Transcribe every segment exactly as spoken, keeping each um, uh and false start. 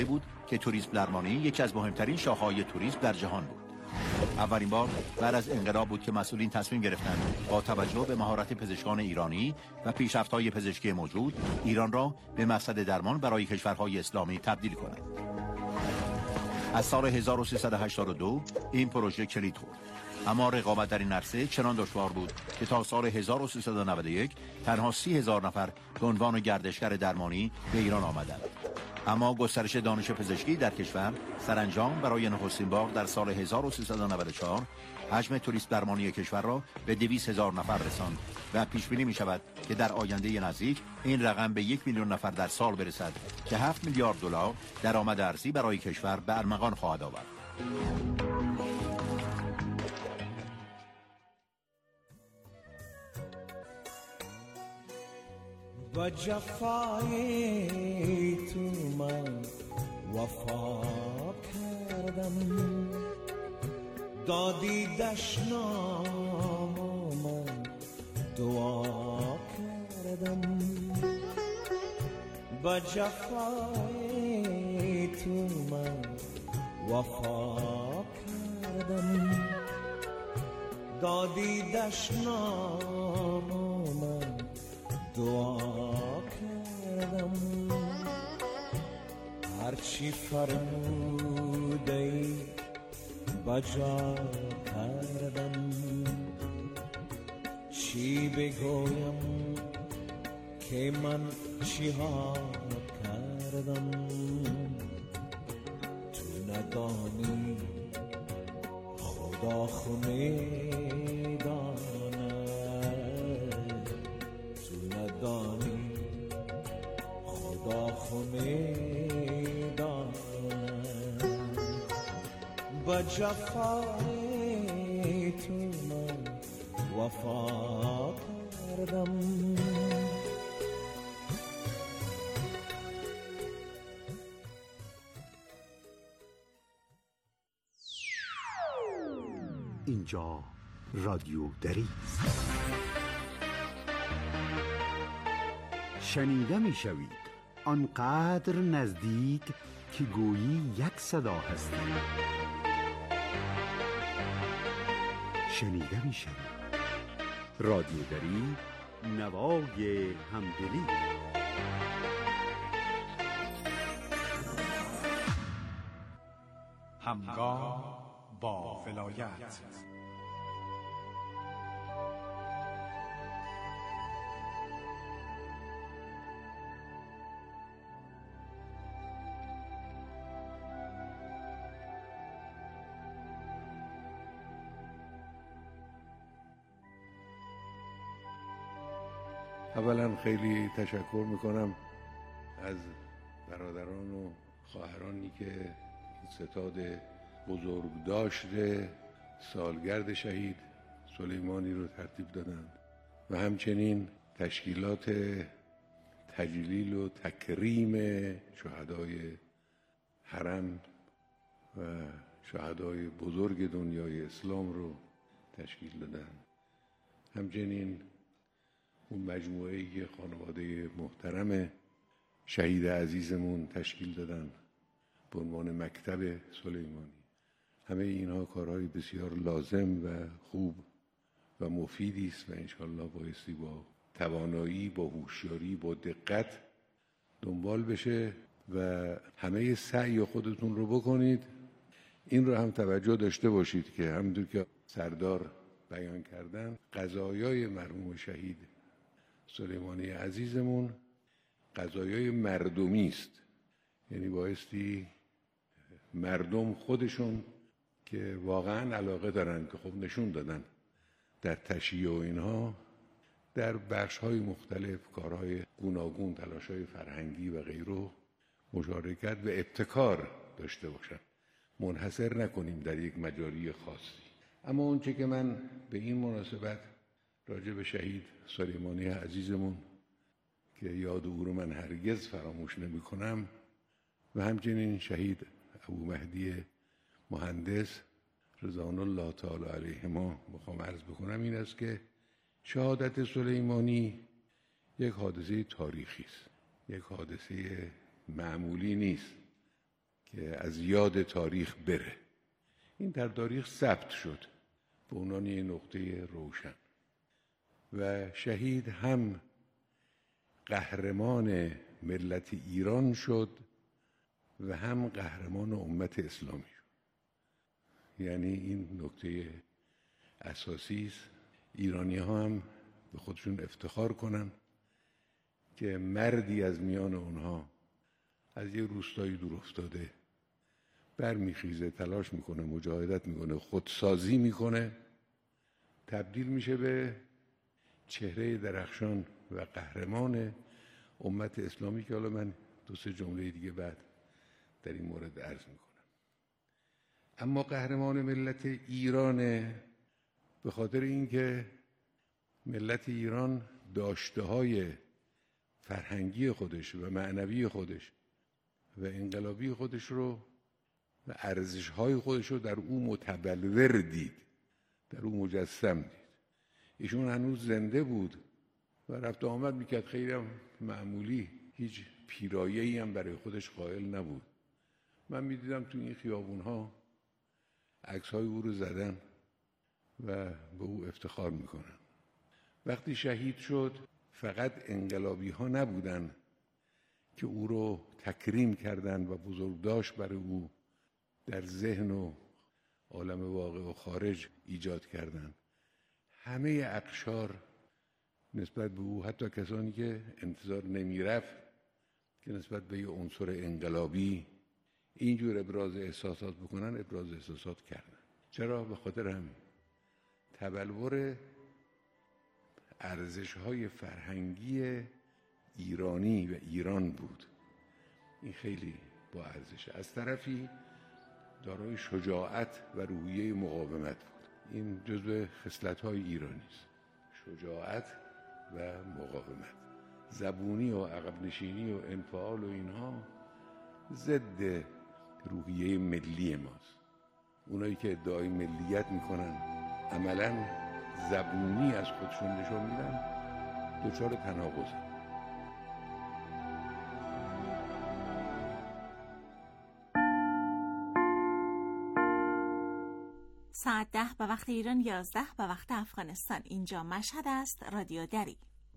بود که توریسم درمانی یکی از مهمترین شاخه‌های توریسم در جهان بود. اولین بار بعد از انقلاب بود که مسئولین تصمیم گرفتند با توجه به مهارت پزشکان ایرانی و پیشرفت‌های پزشکی موجود، ایران را به مقصد درمان برای کشورهای اسلامی تبدیل کنند. از سال هزار و سیصد و هشتاد و دو این پروژه کلید خورد، اما رقابت در این عرصه چنان دشوار بود که تا سال هزار و سیصد و نود و یک تنها سی هزار نفر به عنوان گردشگر درمانی به ایران آمدند. اما گسترش دانش پزشکی در کشور سرانجام برای نخستین بار در سال هزار و سیصد و نود و چهار حجم توریست درمانی کشور را به دویست هزار نفر رساند و پیش بینی می شود که در آینده نزدیک این رقم به یک میلیون نفر در سال برسد که هفت میلیارد دلار درآمد ارزی برای کشور به ارمغان خواهد آورد. با جفای تو من وفا کردم، دادی دشنام و من دعا کردم. با جفای تو من وفا کردم، دادی دشنام و من دعا کردم. هرچی فرمودی بجا کردم، چی بگویم که من چی ها کردم. تو ندانی خدا خونه با جفای تو من وفا کردم. اینجا رادیو دری است. شنیده می شوید آنقدر نزدیک که گویی یک صدا هستی. شنیده می شوید رادیو دری، نوای همدلی. همگام با ولایت. اولا خیلی تشکر میکنم از برادران و خواهرانی که این ستاد بزرگ داشته سالگرد شهید سلیمانی رو ترتیب دادند و همچنین تشکیلات تجلیل و تکریم شهدای حرم و شهدای بزرگ دنیای اسلام رو تشکیل دادند. همچنین اون مجموعه‌ای که خانواده محترم شهید عزیزمون تشکیل دادن به عنوان مکتب سلیمانی. همه اینها کارهای بسیار لازم و خوب و مفیدی است و انشالله بایستی با توانایی، با هوشیاری، با دقت دنبال بشه و همه سعی خودتون رو بکنید. این رو هم توجه داشته باشید که همونطور که سردار بیان کردن، قضایای مرحوم شهید سلیمانی عزیزمون قضایای مردمی است. یعنی بایستی مردم خودشون که واقعا علاقه دارن، که خب نشون دادن در تشییع و اینها، در بخش‌های مختلف کارهای گوناگون، تلاش‌های فرهنگی و غیره مشارکت و ابتکار داشته باشن. منحصر نکنیم در یک مجاری خاصی. اما اون چه که من به این مناسبت راجع به شهید سلیمانی عزیزمون که یاد او رو من هرگز فراموش نمی کنم و همچنین شهید ابو مهدی مهندس رضوان الله تعالی علیهما میخوام عرض بکنم این است که شهادت سلیمانی یک حادثه تاریخی است، یک حادثه معمولی نیست که از یاد تاریخ بره. این در تاریخ ثبت شد به عنوان یک نقطه روشن و شهید هم قهرمان ملت ایران شد و هم قهرمان امت اسلامی شد. یعنی این نکته اساسی است. ایرانی ها هم به خودشون افتخار کنن که مردی از میان اونها از یه روستایی دور افتاده برمیخیزه، تلاش میکنه، مجاهدت میکنه، خودسازی میکنه، تبدیل میشه به چهره درخشان و قهرمان امت اسلامی که حالا من دو سه جمله دیگه بعد در این مورد عرض میکنم. اما قهرمان ملت ایرانه به خاطر اینکه ملت ایران داشته‌های فرهنگی خودش و معنوی خودش و انقلابی خودش رو و ارزش‌های خودش رو در او متبلور دید، در او مجسم دید. ایشون هنوز زنده بود و رفت آمد میکرد، خیلی هم معمولی، هیچ پیرایه‌ای هم برای خودش قائل نبود. من میدیدم تو این خیابون‌ها عکس‌های او رو زدن و به او افتخار میکنن. وقتی شهید شد فقط انقلابی ها نبودن که او رو تکریم کردند و بزرگداشت برای او در ذهن و عالم واقع و خارج ایجاد کردند. همه اقشار نسبت به او، حتی کسانی که انتظار نمیرفت که نسبت به یه عنصر انقلابی اینجور ابراز احساسات بکنن، ابراز احساسات کردن. چرا؟ به خاطر همین تبلور ارزش‌های فرهنگی ایرانی و ایران بود. این خیلی با ارزشه. از طرفی دارای شجاعت و روحیه مقاومت بود. این جزو خصلت‌های ایرانی است. شجاعت و مقاومت. زبونی و عقب نشینی و انفعال و اینها ضد روحیه ملی ماست. اونایی که ادعای ملیت میکنن عملاً زبونی از خودشون نشون میدن، دچار تناقض. ساعت ده به وقت ایران، یازده به وقت افغانستان. اینجا مشهد است، رادیو دری.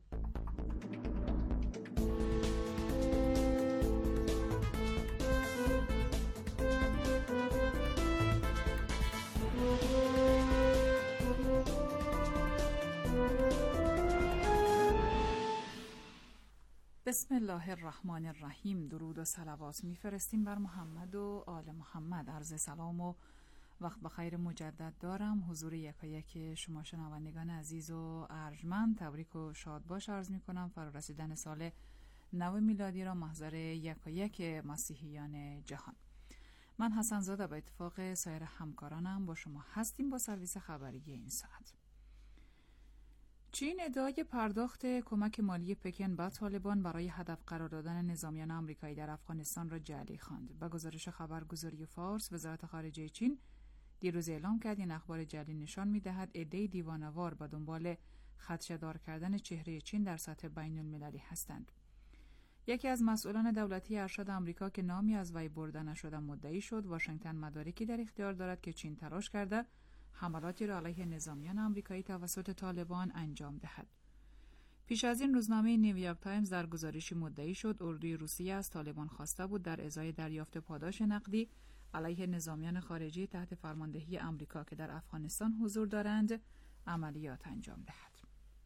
بسم الله الرحمن الرحیم. درود و صلوات میفرستیم بر محمد و آل محمد. عرض سلام و وقت بخیر مجدد دارم. حضور یکایک شما شنوندگان عزیز و ارجمند تبریک و شاد باش عرض میکنم. فرارسیدن سال نو میلادی را محضر یکایک مسیحیان جهان. من حسن زاده به اتفاق سایر همکارانم با شما هستیم با سرویس خبری این ساعت. چین ادعای پرداخت کمک مالی پکن به طالبان برای هدف قرار دادن نظامیان آمریکایی در افغانستان را جعلی خواند. به گزارش خبرگزاری فارس، وزارت خارجه چین دیروز اعلام کرد این اخبار جعلی نشان می‌دهد عده‌ای دیوانه‌وار به دنبال خدشه‌دار کردن چهره چین در سطح بین‌المللی هستند. یکی از مسئولان دولتی ارشد آمریکا که نامی از وی برده نشده مدعی شد واشنگتن مدارکی در اختیار دارد که چین تلاش کرده حملاتی را علیه نظامیان آمریکایی توسط طالبان انجام دهد. پیش از این روزنامه نیویورک تایمز در گزارشی مدعی شد اردوی روسیه از طالبان خواسته بود در ازای دریافت پاداش نقدی علیه نظامیان خارجی تحت فرماندهی آمریکا که در افغانستان حضور دارند عملیات انجام دهد.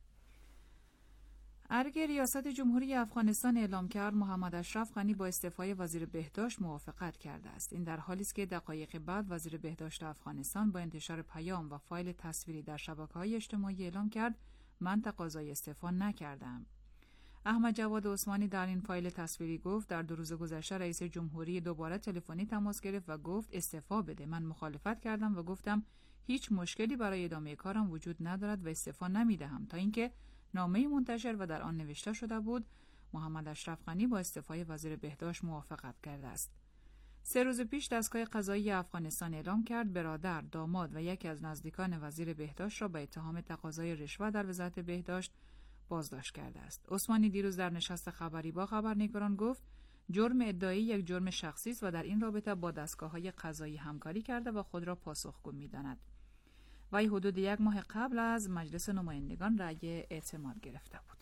ارگ ریاست جمهوری افغانستان اعلام کرد محمد اشرف غنی با استعفای وزیر بهداشت موافقت کرده است. این در حالی است که دقایق بعد وزیر بهداشت افغانستان با انتشار پیام و فایل تصویری در شبکه‌های اجتماعی اعلام کرد من تقاضای استعفا نکردم. احمد جواد عثمانی در این فایل تصویری گفت در دو روز گذشته رئیس جمهوری دوباره تلفنی تماس گرفت و گفت استعفا بده. من مخالفت کردم و گفتم هیچ مشکلی برای ادامه کارم وجود ندارد و استعفا نمیدهم تا اینکه نامه‌ای منتشر و در آن نوشته شده بود محمد اشرف غنی با استعفای وزیر بهداشت موافقت کرده است. سه روز پیش دستگاه قضایی افغانستان اعلام کرد برادر، داماد و یکی از نزدیکان وزیر بهداشت را به اتهام تقاضای رشوه در وزارت بهداشت بازداشت کرده است. عثمانی دیروز در نشست خبری با خبرنگاران گفت جرم ادعایی یک جرم شخصی است و در این رابطه با دستگاه‌های قضایی همکاری کرده و خود را پاسخگو می‌داند. وی حدود یک ماه قبل از مجلس نمایندگان رأی اعتماد گرفته بود.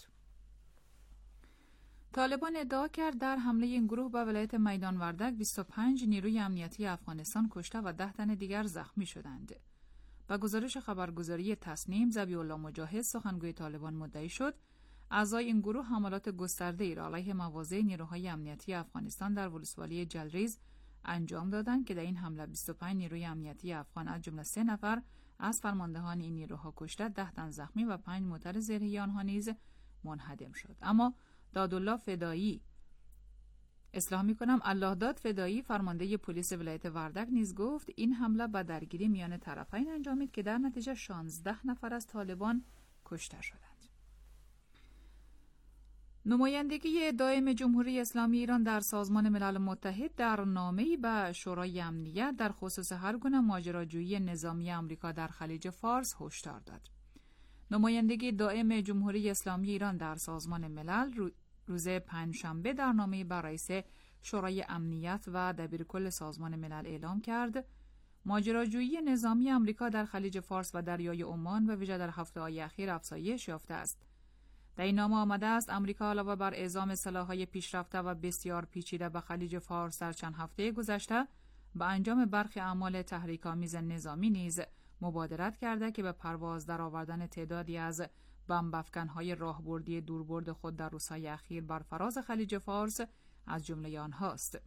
طالبان ادعا کرد در حمله این گروه به ولایت میدان وردک بیست و پنج نیروی امنیتی افغانستان کشته و ده تن دیگر زخمی شدند. با گزارش خبرگزاری تصنیم، ذبیح الله مجاهد سخنگوی طالبان مدعی شد اعضای این گروه حملات گسترده‌ای را علیه مواضع نیروهای امنیتی افغانستان در ولسوالی جلریز انجام دادند که در این حمله بیست و پنج نیروی امنیتی افغان از جمله سه نفر از فرماندهان این نیروها کشته، ده تن زخمی و پنج موتر زرهی آنها نیز منهدم شد. اما دادالله فدایی اصلاح می‌کنم الله داد فدایی فرمانده پلیس ولایت وردک نیز گفت این حمله به درگیری میان طرفین انجامید که در نتیجه شانزده نفر از طالبان کشته شدند. نمایندگی دائم جمهوری اسلامی ایران در سازمان ملل متحد در نامه‌ای به شورای امنیت در خصوص هر گونه ماجراجویی نظامی آمریکا در خلیج فارس هشدار داد. نمایندگی دائم جمهوری اسلامی ایران در سازمان ملل روز پنجشنبه در نامه‌ای به رئیس شورای امنیت و دبیرکل سازمان ملل اعلام کرد ماجراجویی نظامی آمریکا در خلیج فارس و دریای عمان و ویژه در هفته‌های اخیر افزایش یافته است. در این نامه آمده است آمریکا علاوه بر اعزام سلاح‌های پیشرفته و بسیار پیچیده به خلیج فارس در چند هفته گذشته به انجام برخی اعمال تحریک‌آمیز نظامی نیز مبادرت کرده که به پرواز درآوردن تعدادی از بمب‌افکن‌های راهبردی دوربرد خود در روزهای اخیر بر فراز خلیج فارس از جمله آنهاست.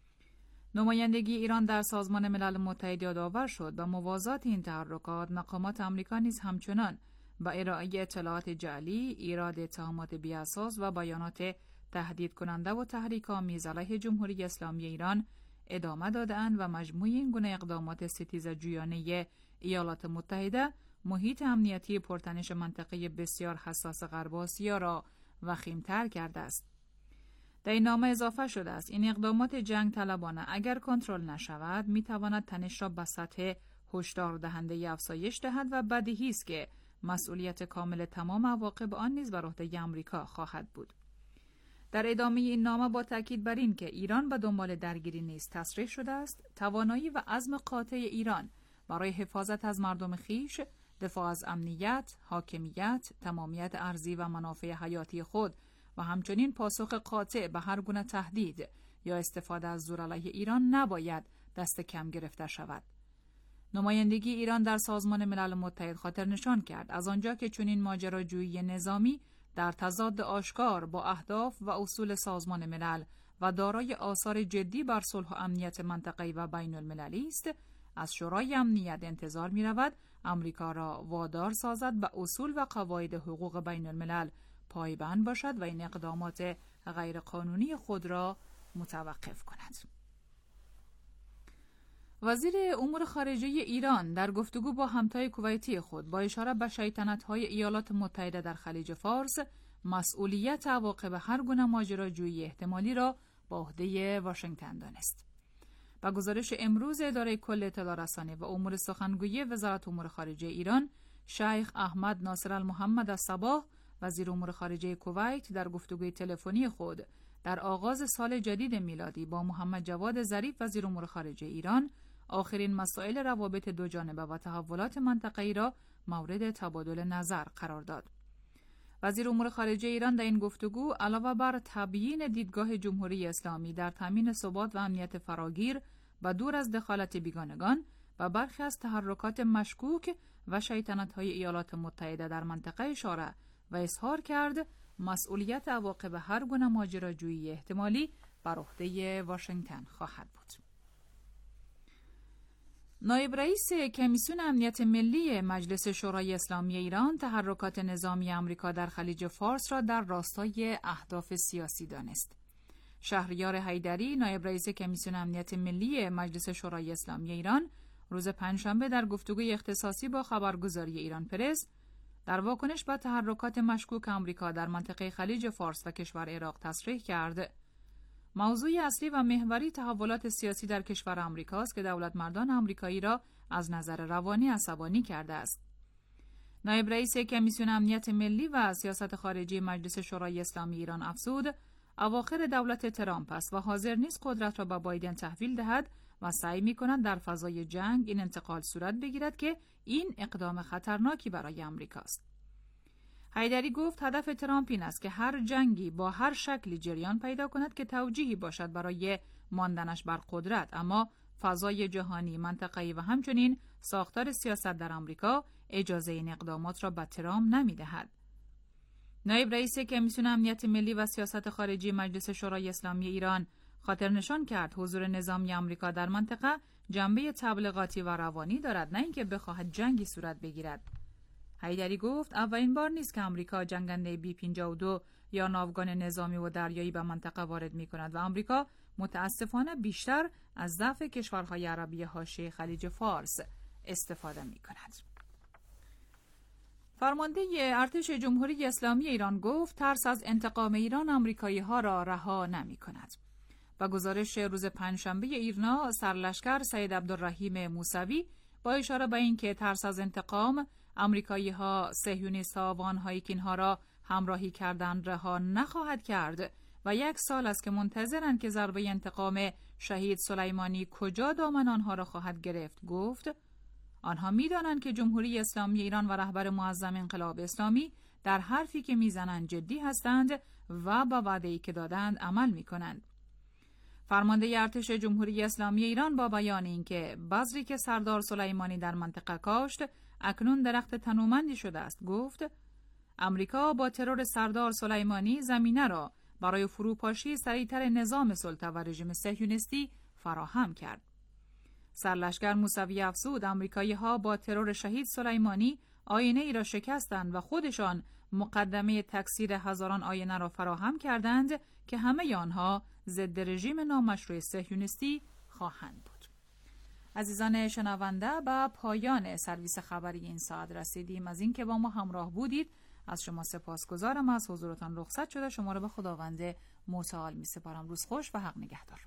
نمایندگی ایران در سازمان ملل متحد یادآور شد با موازات این تحرکات مقامات آمریکا نیز همچنان با ارائه اطلاعات جعلی، ایراد اتهامات بی‌اساس و بیانات تهدید کننده و تحریک‌آمیز علیه جمهوری اسلامی ایران ادامه داده‌اند و مجموع این گونه اقدامات ستیزجویانه ایالات متحده محیط امنیتی پرتنش منطقه بسیار حساس غرب آسیا را وخیم‌تر کرده است. در این نامه اضافه شده است این اقدامات جنگ طلبانه اگر کنترل نشود می‌تواند تنش را به سطح هشدار دهنده افزایش دهد و بدیهی است که مسئولیت کامل تمام عواقب آن نیز بر عهده آمریکا خواهد بود. در ادامه این نامه با تاکید بر این که ایران به دنبال درگیری نیست تصریح شده است توانایی و عزم قاطع ایران برای حفاظت از مردم خویش، دفاع از امنیت، حاکمیت، تمامیت ارضی و منافع حیاتی خود و همچنین پاسخ قاطع به هر گونه تهدید یا استفاده از زور علیه ایران نباید دست کم گرفته شود. نمایندگی ایران در سازمان ملل متحد خاطر نشان کرد از آنجا که چنین ماجراجویی نظامی در تضاد آشکار با اهداف و اصول سازمان ملل و دارای آثار جدی بر صلح و امنیت منطقه‌ای و بین المللی است، از شورای امنیت انتظار می رود آمریکا را وادار سازد به اصول و قواعد حقوق بین الملل پایبند باشد و این اقدامات غیرقانونی خود را متوقف کند. وزیر امور خارجه ایران در گفتگو با همتای کویتی خود با اشاره به شیطنت‌های ایالات متحده در خلیج فارس مسئولیت عواقب هر گونه ماجراجویی احتمالی را به عهده واشنگتن دانست. با گزارش امروز اداره کل اطلاع رسانی و امور سخنگویی وزارت امور خارجه ایران، شیخ احمد ناصر المحمد الصباح وزیر امور خارجه کویت در گفتگوی تلفنی خود در آغاز سال جدید میلادی با محمد جواد ظریف وزیر امور خارجه ایران آخرین مسائل روابط دو جانبه و تحولات منطقه‌ای را مورد تبادل نظر قرار داد. وزیر امور خارجه ایران در این گفتگو علاوه بر تبیین دیدگاه جمهوری اسلامی در تامین ثبات و امنیت فراگیر و دور از دخالت بیگانگان و برخی از تحرکات مشکوک و شیطنت‌های ایالات متحده در منطقه اشاره و اظهار کرد مسئولیت عواقب هر گونه ماجراجویی احتمالی بر عهده واشنگتن خواهد بود. نایب رئیس کمیسیون امنیت ملی مجلس شورای اسلامی ایران تحرکات نظامی آمریکا در خلیج فارس را در راستای اهداف سیاسی دانست. شهریار حیدری نایب رئیس کمیسیون امنیت ملی مجلس شورای اسلامی ایران روز پنجشنبه در گفتگوی اختصاصی با خبرگزاری ایران پرس در واکنش به تحرکات مشکوک آمریکا در منطقه خلیج فارس و کشور عراق تصریح کرد موضوع اصلی و محوری تحولات سیاسی در کشور آمریکاست که دولت مردان آمریکایی را از نظر روانی عصبانی کرده است. نایب رئیس کمیسیون امنیت ملی و سیاست خارجی مجلس شورای اسلامی ایران افزود اواخر دولت ترامپ است و حاضر نیست قدرت را به بایدن تحویل دهد و سعی می‌کند در فضای جنگ این انتقال صورت بگیرد که این اقدام خطرناکی برای آمریکا است. حیدری گفت هدف ترامپ این است که هر جنگی با هر شکلی جریان پیدا کند که توجیهی باشد برای ماندنش بر قدرت، اما فضای جهانی، منطقه‌ای و همچنین ساختار سیاست در آمریکا اجازه این اقدامات را به ترامپ نمی‌دهد. نایب رئیس کمیسیون امنیت ملی و سیاست خارجی مجلس شورای اسلامی ایران خاطر نشان کرد حضور نظامی آمریکا در منطقه جنبه تبلیغاتی و روانی دارد، نه اینکه بخواهد جنگی صورت بگیرد. حیدری گفت اولین بار نیست که آمریکا جنگنده بی پنجاه و دو یا ناوگان نظامی و دریایی به منطقه وارد می‌کند و آمریکا متاسفانه بیشتر از ضعف کشورهای عربی حاشیه خلیج فارس استفاده می‌کند. فرمانده ارتش جمهوری اسلامی ایران گفت ترس از انتقام ایران آمریکایی‌ها را رها نمی‌کند. با گزارش روز پنجشنبه ایرنا، سرلشکر سید عبدالرحیم موسوی با اشاره به اینکه ترس از انتقام آمریکایی‌ها، صهیونیست‌ها و آنهایی که اینها را همراهی کردند رها نخواهد کرد و یک سال است که منتظرند که ضربه انتقام شهید سلیمانی کجا دامن آنها را خواهد گرفت، گفت آنها می‌دانند که جمهوری اسلامی ایران و رهبر معظم انقلاب اسلامی در حرفی که میزنند جدی هستند و با وعده‌ای که دادند عمل می‌کنند. فرمانده ارتش جمهوری اسلامی ایران با بیان اینکه بذری که سردار سلیمانی در منطقه کاشت اکنون درخت تنومندی شده است، گفت امریکا با ترور سردار سلیمانی زمینه را برای فروپاشی سریعتر نظام سلطه و رژیم صهیونیستی فراهم کرد. سرلشکر موسوی افزود آمریکایی‌ها با ترور شهید سلیمانی آینه ای را شکستند و خودشان مقدمه تکثیر هزاران آینه را فراهم کردند که همه آنها ضد رژیم نامشروع صهیونیستی خواهند بود. عزیزان شنونده، به پایان سرویس خبری این ساعت رسیدیم. از اینکه با ما همراه بودید از شما سپاسگزارم. از حضورتان رخصت شده شما را به خداوند متعال می سپارم. روز خوش و حق نگهدار.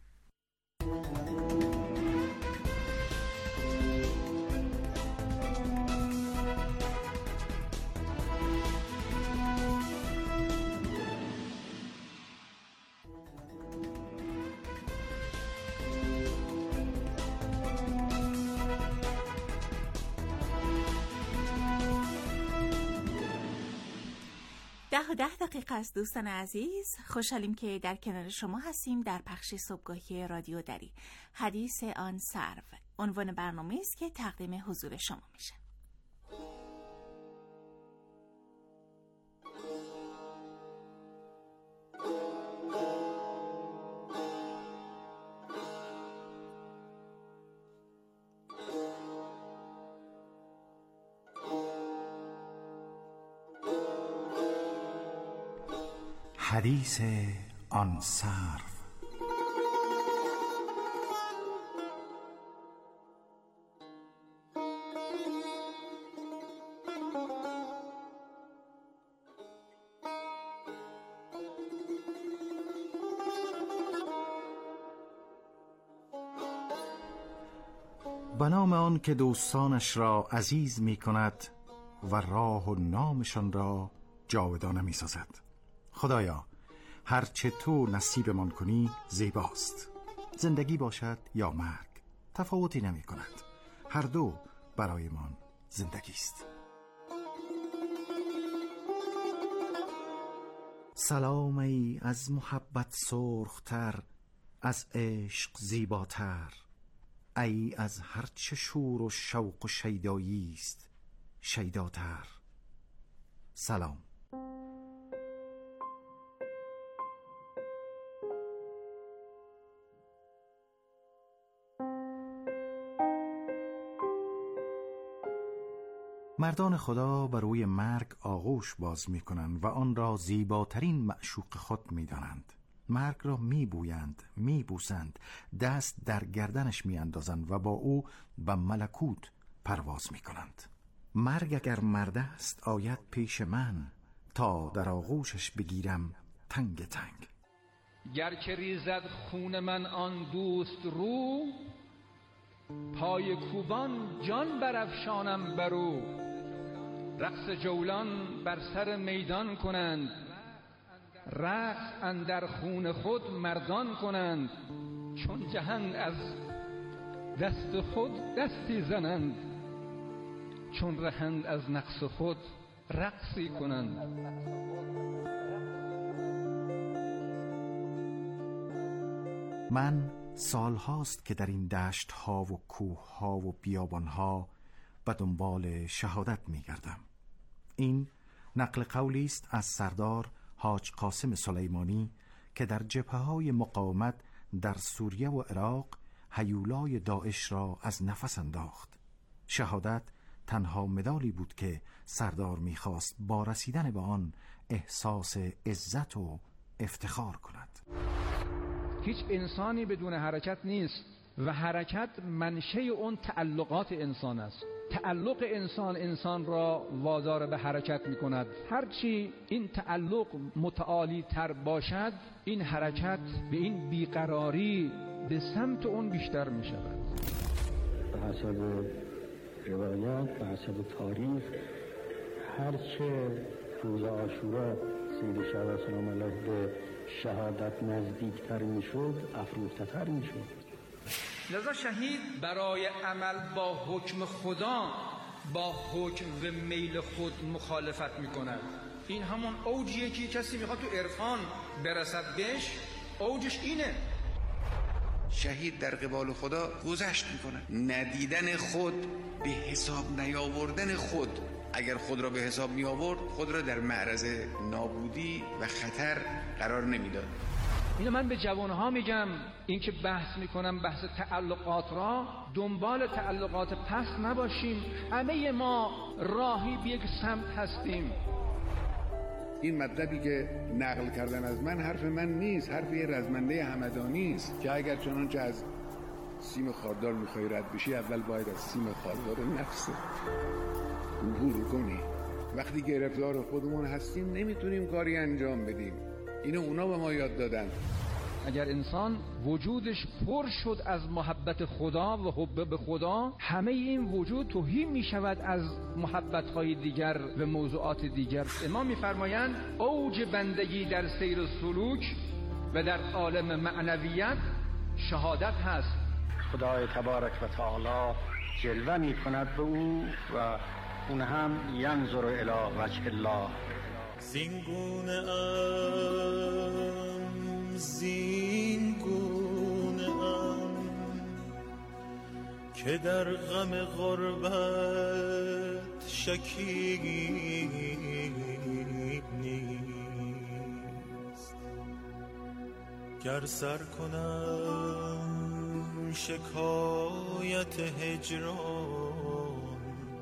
ده و ده دقیقه است دوستان عزیز. خوشحالیم که در کنار شما هستیم در پخش صبحگاهی رادیو دری. حدیث آن سرو عنوان برنامه است که تقدیم حضور شما میشه. حدیث آن سرو. به نام آن که دوستانش را عزیز می کند و راه و نامشان را جاودانه می سازد. خدایا هرچه تو نصیبمان کنی زیباست. زندگی باشد یا مرگ تفاوتی نمی کند. هر دو برایمان زندگی است. سلام ای از محبت سرختر، از عشق زیباتر، ای از هرچه شور و شوق و شیدایی است شیداتر. سلام. مردان خدا بر روی مرگ آغوش باز می کنند و آن را زیباترین معشوق خود می دانند. مرگ را می بویند، می بوسند، دست در گردنش می اندازند و با او به ملکوت پرواز می کنند. مرگ اگر مرد است آید پیش من، تا در آغوشش بگیرم تنگ تنگ. گر که ریزد خون من آن دوست رو، پای کوبان جان برافشانم برو. رقص جولان بر سر میدان کنند، رأس اندر خون خود مردان کنند، چون جهند از دست خود دستی زنند، چون رهند از نقص خود رقصی کنند. من سال هاست که در این دشت ها و کوه ها و بیابان ها به دنبال شهادت می گردم. این نقل قولی است از سردار حاج قاسم سلیمانی که در جبهه های مقاومت در سوریه و عراق هیولای داعش را از نفس انداخت. شهادت تنها مدالی بود که سردار می‌خواست با رسیدن به آن احساس عزت و افتخار کند. هیچ انسانی بدون حرکت نیست و حرکت منشه اون تعلقات انسان است. تعلق انسان انسان را وادار به حرکت می کند. هرچی این تعلق متعالی تر باشد، این حرکت به این بیقراری به سمت اون بیشتر می شود. به حسب روایات، به حسب تاریخ، هرچه روز عاشورا سید شهدا سلام الله به شهادت نزدیکتر می شد، افروخته‌تر می شد. لذا شهید برای عمل با حکم خدا با حکم و میل خود مخالفت میکند. این همون اوجیه که کسی میخواد تو عرفان برسد بهش، اوجش اینه. شهید در قبال خدا گذشت میکنه. ندیدن خود، به حساب نیاوردن خود. اگر خود را به حساب می آورد، خود را در معرض نابودی و خطر قرار نمیداد. اینو من به جوانها میگم، این که بحث میکنم بحث تعلقات را، دنبال تعلقات پس نباشیم. همه ما راهی به یک سمت هستیم. این مطلبی که نقل کردن از من حرف من نیست، حرف یه رزمنده همدانی است که اگر چنانچه از سیم خاردار میخوای رد بشی، اول باید از سیم خاردار نفس عبور کنی. وقتی گرفتار خودمون هستیم نمیتونیم کاری انجام بدیم. اینو اونا به ما یاد دادن. اگر انسان وجودش پر شد از محبت خدا و حب به خدا، همه این وجود تهی می شود از محبت‌های دیگر و موضوعات دیگر. امام می‌فرمایند اوج بندگی در سیر و سلوک و در عالم معنویت شهادت هست. خدای تبارک و تعالی جلوه می کند به او و اون هم ینظر الی وجه الله. زینگونه ام زینگونه ام که در غم غربت شکیب نیست. گر سر کنم شکایت هجران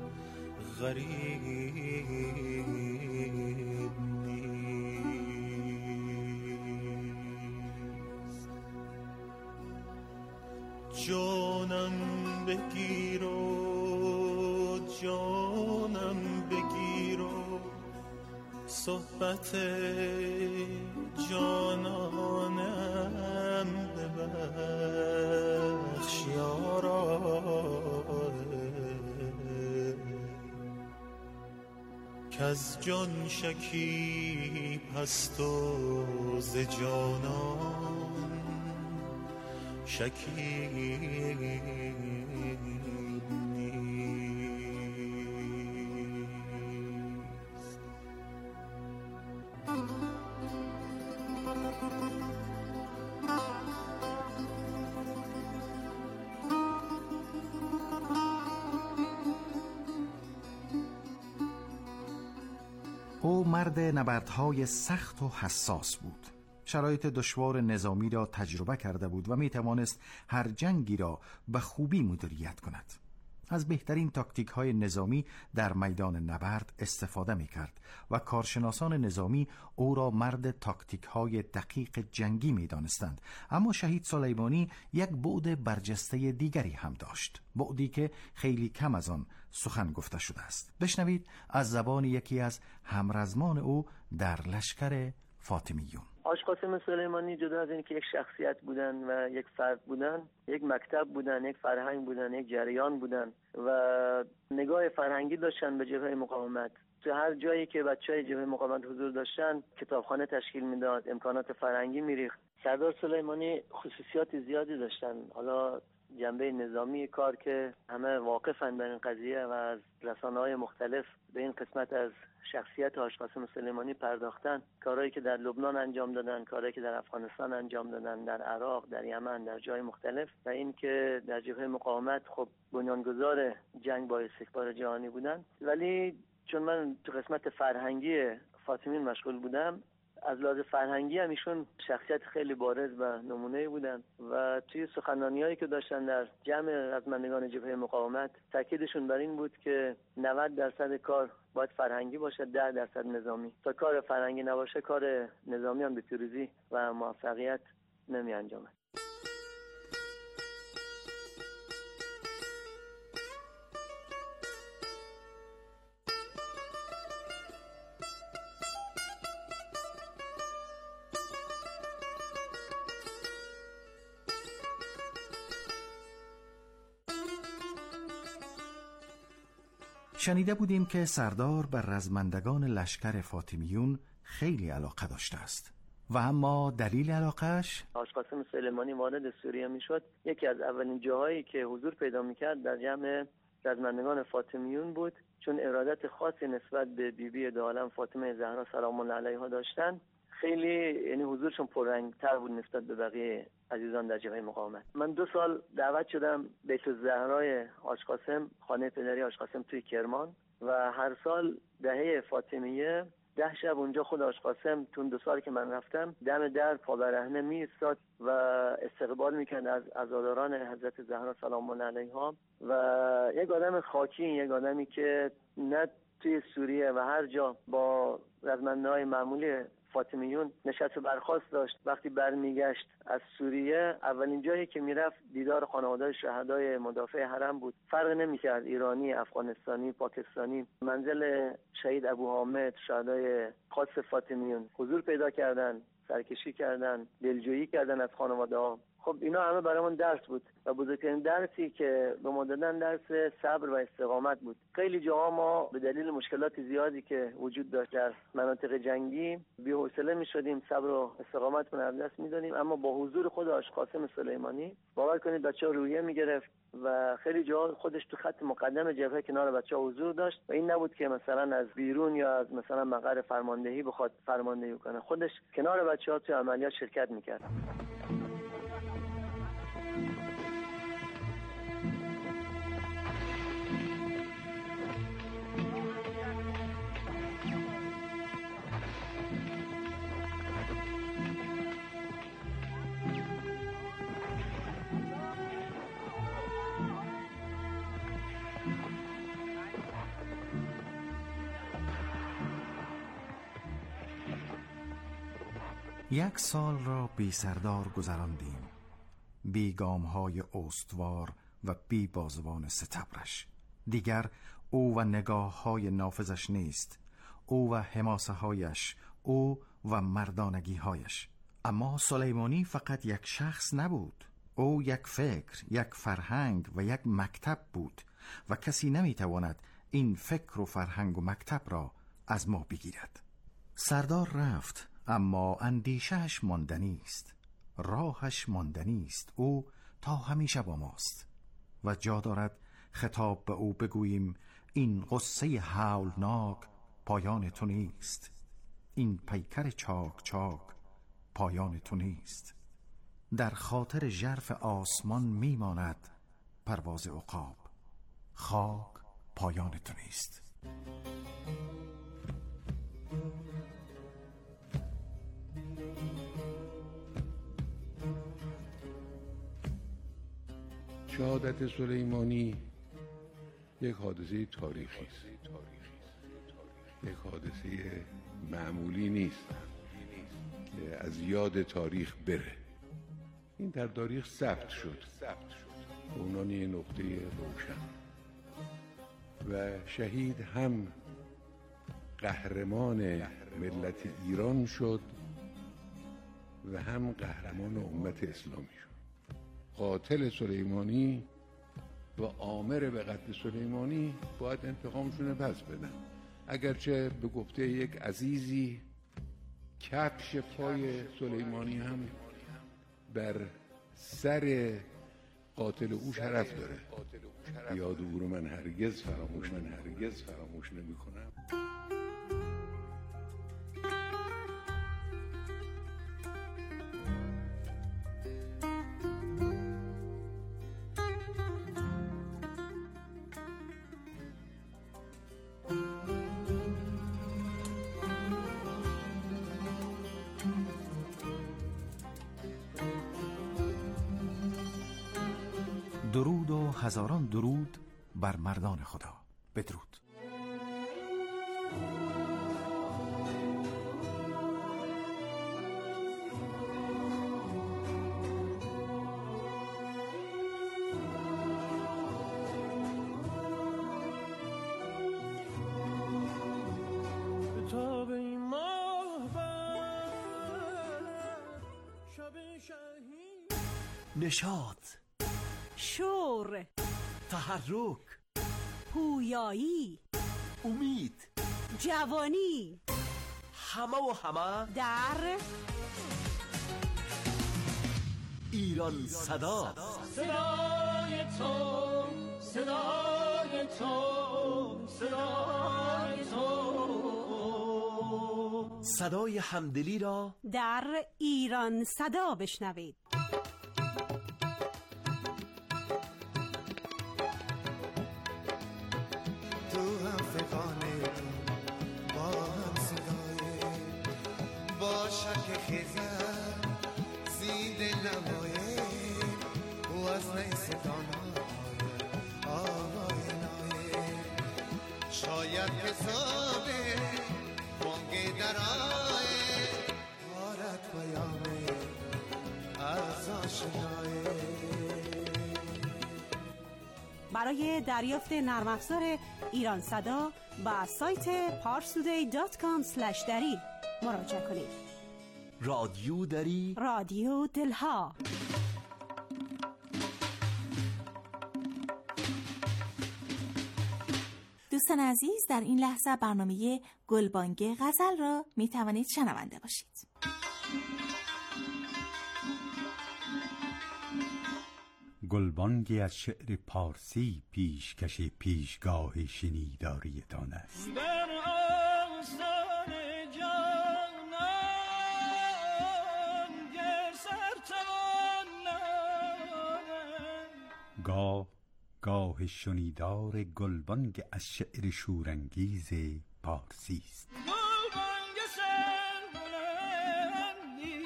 غریب جانم بگیر و جانم بگیر و صحبت جانانم ببخش یارا، کز جان شکیب هست و ز جانان شکیب نیست. او مرد نبردهای سخت و حساس بود. شرایط دشوار نظامی را تجربه کرده بود و می توانست هر جنگی را به خوبی مدیریت کند. از بهترین تاکتیک های نظامی در میدان نبرد استفاده می کرد و کارشناسان نظامی او را مرد تاکتیک های دقیق جنگی می دانستند. اما شهید سلیمانی یک بعد برجسته دیگری هم داشت، بعدی که خیلی کم از آن سخن گفته شده است. بشنوید از زبان یکی از همرزمان او در لشکر فاطمیون. حاج قاسم سلیمانی جدا از این که یک شخصیت بودن و یک فرد بودن، یک مکتب بودن، یک فرهنگ بودن، یک جریان بودن و نگاه فرهنگی داشتن به جبهه مقاومت. تو هر جایی که بچهای جبهه مقاومت حضور داشتن کتابخانه تشکیل میداد، امکانات فرهنگی میریخت. سردار سلیمانی خصوصیات زیادی داشتن. حالا جنبه نظامی کار که همه واقفن به این قضیه و از رسانه‌های مختلف به این قسمت از شخصیت حاج قاسم سلیمانی پرداختن. کارهایی که در لبنان انجام دادن، کارهایی که در افغانستان انجام دادن، در عراق، در یمن، در جای مختلف و این که در جبهه مقاومت خب بنیانگذار جنگ با استکبار جهانی بودن. ولی چون من تو قسمت فرهنگی فاطمیون مشغول بودم، از لحاظ فرهنگی هم ایشون شخصیت خیلی بارز و نمونه‌ای بودن و توی سخنرانی‌هایی که داشتن در جمع رزمندگان جبهه مقاومت تاکیدشون بر این بود که نود درصد کار باید فرهنگی باشه، ده درصد نظامی. تا کار فرهنگی نباشه کار نظامی هم به پیروزی و موفقیت نمی انجامه. شنیده بودیم که سردار بر رزمندگان لشکر فاطمیون خیلی علاقه داشته است و اما دلیل علاقهش؟ حاج قاسم سلیمانی وارد سوریه میشد، یکی از اولین جاهایی که حضور پیدا میکرد در جمع رزمندگان فاطمیون بود، چون ارادت خاصی نسبت به بیبی دو عالم فاطمه زهرا سلام الله علیها داشتن. خیلی یعنی حضورشون پررنگ‌تر بود نسبت به بقیه عزیزان در جبهه مقاومت. من دو سال دعوت شدم بیت الزهرای حاج قاسم، خانه پدری حاج قاسم توی کرمان و هر سال دهه فاطمیه ده شب اونجا خود حاج قاسم تون دو سال که من رفتم دم در پا برهنه می ایستاد و استقبال میکرد از عزاداران حضرت زهرا سلام الله علیها و یک آدم خاکی، یک آدمی که نه توی سوریه و هر جا با رزمنده‌های معمولی فاطمیون نشست و برخاست داشت. وقتی برمیگشت از سوریه اولین جایی که میرفت دیدار خانواده شهدای مدافع حرم بود. فرق نمیکرد ایرانی، افغانستانی، پاکستانی. منزل شهید ابو حامد، شهدای خاص فاطمیون حضور پیدا کردن، سرکشی کردن، دلجویی کردن از خانواده ها. خب اینا همه برامون درس بود و بزرگترین درسی که به ما دادن درس صبر و استقامت بود. خیلی جاها ما به دلیل مشکلات زیادی که وجود داشت در مناطق جنگی بی‌حوصله می‌شدیم، صبر و استقامت رو از دست می‌دادیم، اما با حضور خود حاج قاسم سلیمانی باور کنید بچه‌ها روحیه می‌گرفت و خیلی جاها خودش تو خط مقدم جبهه کنار بچه‌ها حضور داشت و این نبود که مثلا از بیرون یا از مثلا مقر فرماندهی بخواد فرماندهی کنه، خودش کنار بچه‌ها تو عملیات شرکت می‌کرد. یک سال را بی سردار گذراندیم، بی گام‌های استوار و بی بازوان ستبرش. دیگر او و نگاه‌های نافذش نیست، او و حماسه‌هایش، او و مردانگی‌هایش. اما سلیمانی فقط یک شخص نبود، او یک فکر، یک فرهنگ و یک مکتب بود و کسی نمی‌تواند این فکر و فرهنگ و مکتب را از ما بگیرد. سردار رفت اما اندیشهش ماندنی است، راهش ماندنی است. او تا همیشه با ماست و جا دارد خطاب به او بگوییم این قصه هولناک پایان تو نیست، این پیکر چاک چاک پایان تو نیست. در خاطر ژرف آسمان میماند پرواز عقاب، خاک پایان تو نیست. شهادت سلیمانی یک حادثه تاریخی است، یک حادثه معمولی نیست که از یاد تاریخ بره. این در تاریخ ثبت شد به عنوان یک نقطه روشن و شهید هم قهرمان ملت ایران شد و هم قهرمان امت اسلامی شد. قاتل سلیمانی و آمر به قتل سلیمانی باید انتقامشون پس بدن. اگرچه به گفته یک عزیزی کفش پای سلیمانی هم بر سر قاتل او شرف داره. یاد او رو من هرگز فراموش من هرگز فراموش نمی کنم. درود و هزاران درود بر مردان خدا. بدرود. نشاط، شور، تحرک، پویایی، امید، جوانی، همه و همه در ایران صدا. صدای تو، صدای تو، صدای تو، صدای همدلی را در ایران صدا بشنوید. شاید حساب بانگ درائه آرد پیامه از آشنایه. برای دریافت نرم افزار ایران صدا با سایت پارسودی دات کام اسلش دری مراجعه کنید. رادیو دری، رادیو دلها. دوستان عزیز، در این لحظه برنامه گلبانگ غزل را می توانید شنونده باشید. گلبانگی از شعر پارسی پیشکش پیشگاه شنیداری تان است. گاه گاه شنیدار گلبانگ از شعر شورانگیز پارسی است. گلبانگ سربلندی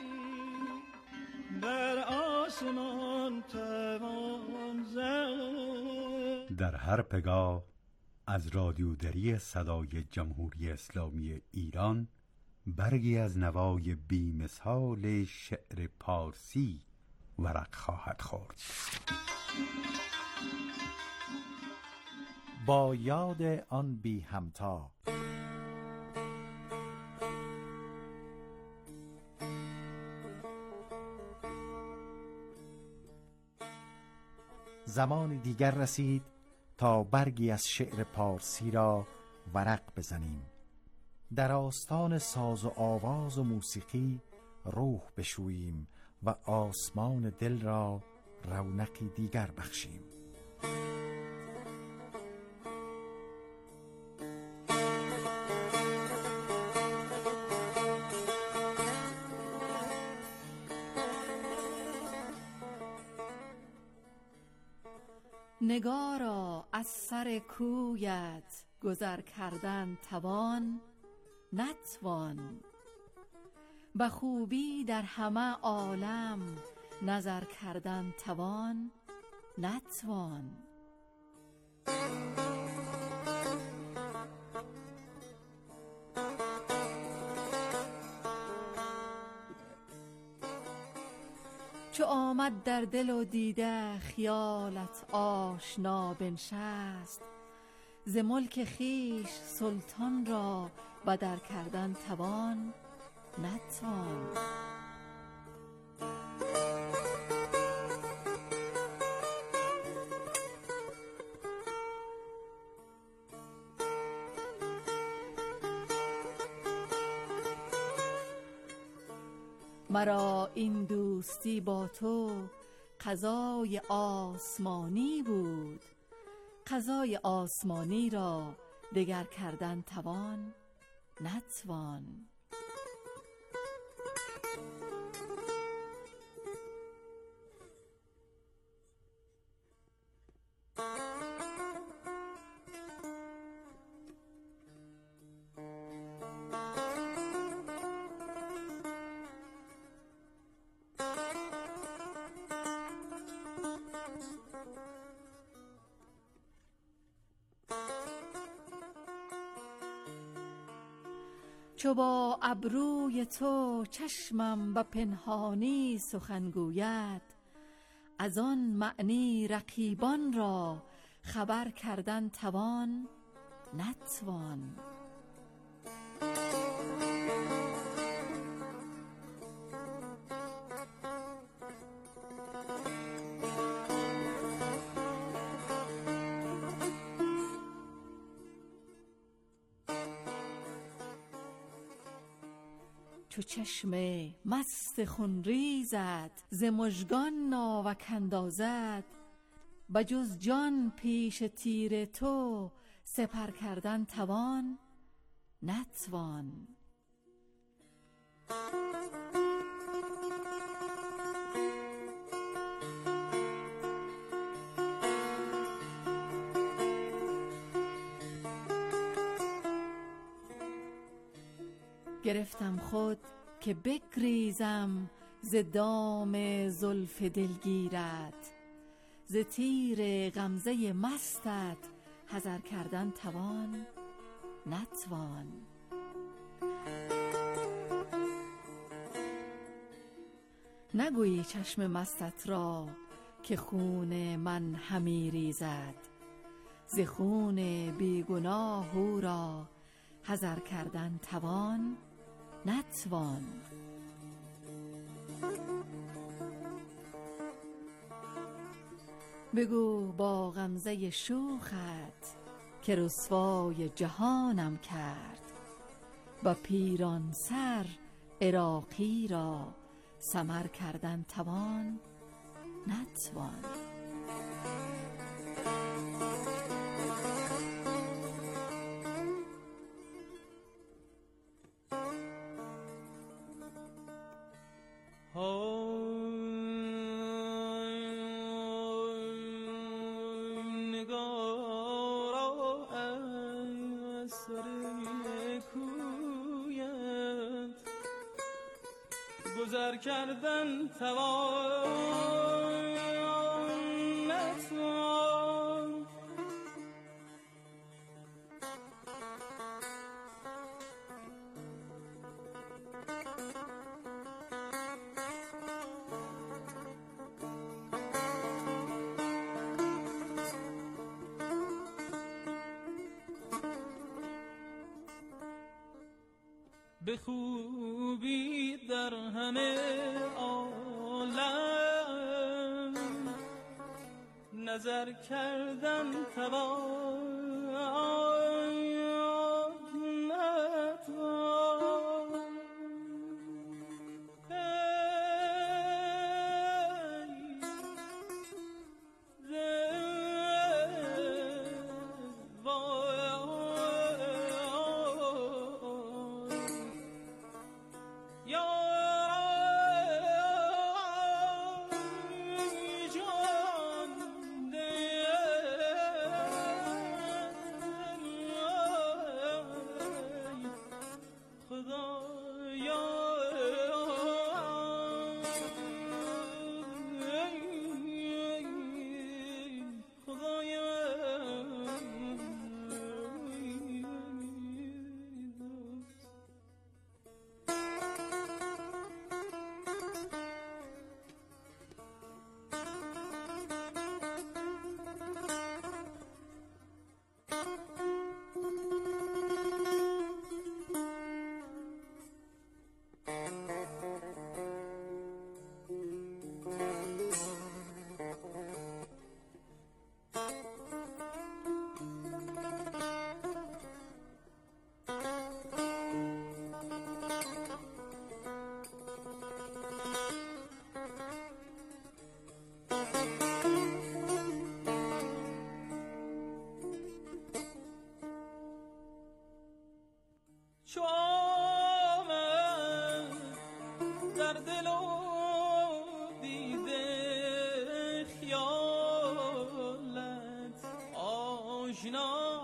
در آسمان توان زد. در هر پگاه از رادیودری صدای جمهوری اسلامی ایران برگی از نوای بی‌مثال شعر پارسی ورق خواهد خورد. با یاد آن بی همتا. زمان دیگر رسید تا برگی از شعر پارسی را ورق بزنیم. در آستان ساز و آواز و موسیقی روح بشوییم و آسمان دل را رونقی دیگر بخشیم. نگارا از سر کویت گذر کردن توان نتوان، به خوبی در همه عالم نظر کردن توان نتوان. چو آمد در دل و دیده خیالت آشنا بنشست، ز ملک خیش سلطان را بدر کردن توان نتوان. مرا این دوستی با تو قضای آسمانی بود، قضای آسمانی را دگر کردن توان نتوان. چو با ابروی تو چشمم به پنهانی سخن گوید، از آن معنی رقیبان را خبر کردن توان نتوان. چو چشم مست خونریزت ز مژگان ناوک اندازد، بجز جان پیش تیر تو سپر کردن توان نتوان. گرفتم خود که بگریزم ز دام زلف دلگیرت، ز تیر غمزه مستت حذر کردن توان نتوان. نگویی چشم مستت را که خون من همی ریزد، ز خون بیگناه او را حذر کردن توان نتوان. بگو با غمزه شوخت که رسوای جهانم کرد، با پیران سر عراقی را سمر کردن توان نتوان. گذر کردن توان نتوان. به خوبی در همه عالم نظر کردن توان نتوان. آشنا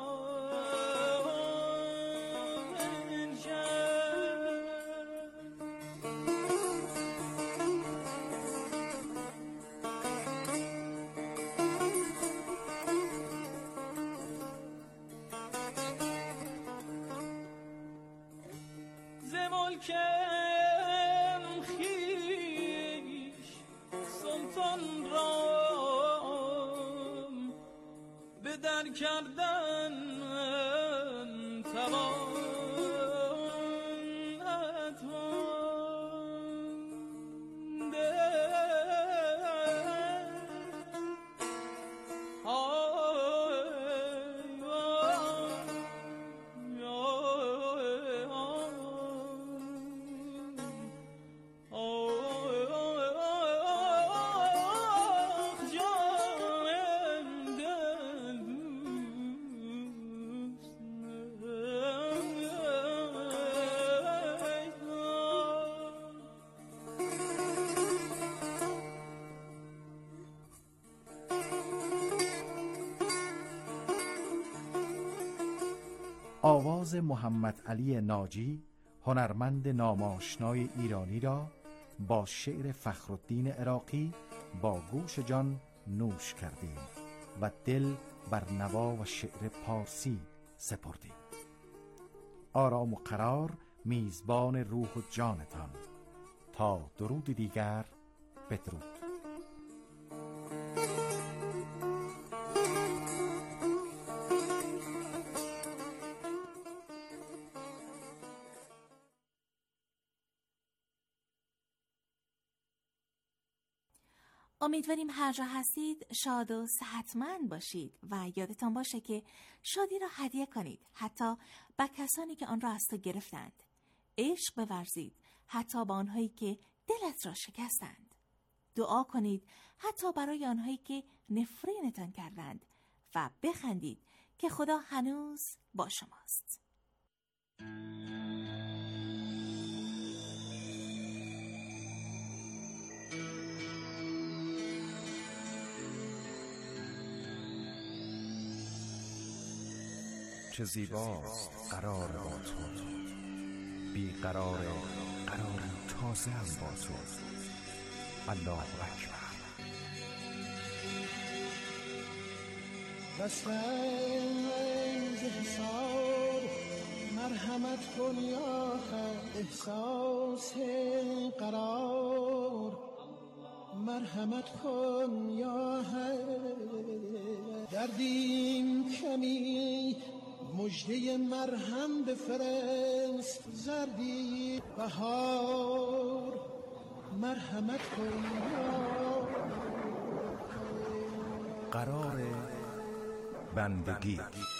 کم خیش سلطان را به در کردن توان آواز محمد علی ناجی، هنرمند ناماشنای ایرانی را با شعر فخرالدین عراقی با گوش جان نوش کردیم و دل بر نوا و شعر پارسی سپردیم. آرام و قرار میزبان روح و جانتان. تا درود دیگر، بدرود. امیدواریم هر جا هستید شاد و صحتمند باشید و یادتان باشه که شادی را هدیه کنید، حتی به کسانی که آن را از تو گرفتند. عشق بورزید حتی با آنهایی که دلت را شکستند. دعا کنید حتی برای آنهایی که نفرینتان کردند و بخندید که خدا هنوز با شماست. چه زیباست قرار با تو، بی قرار قراری تازه هم با تو. الله اکبر. بسنگ حساب مرحمت کن یا خیر، احساس قرار مرحمت کن یا خیر. دردیم کمی مجده مرهم بفرست، زردی بهار مرحمت کن یا قرار بندگی.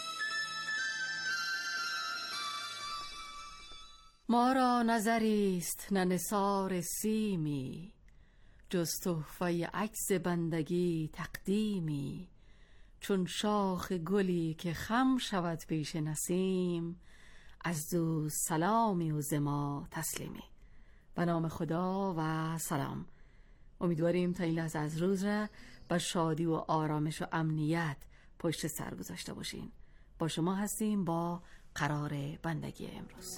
ما را نظریست نه نثار سیمی، جز تحفه عکس بندگی تقدیمی. چون شاخ گلی که خم شود پیش نسیم، از دوست سلامی و ز ما تسلیمی. به نام خدا و سلام. امیدواریم تا این لحظه از روز را با شادی و آرامش و امنیت پشت سر گذاشته باشین. با شما هستیم با قرار بندگی امروز.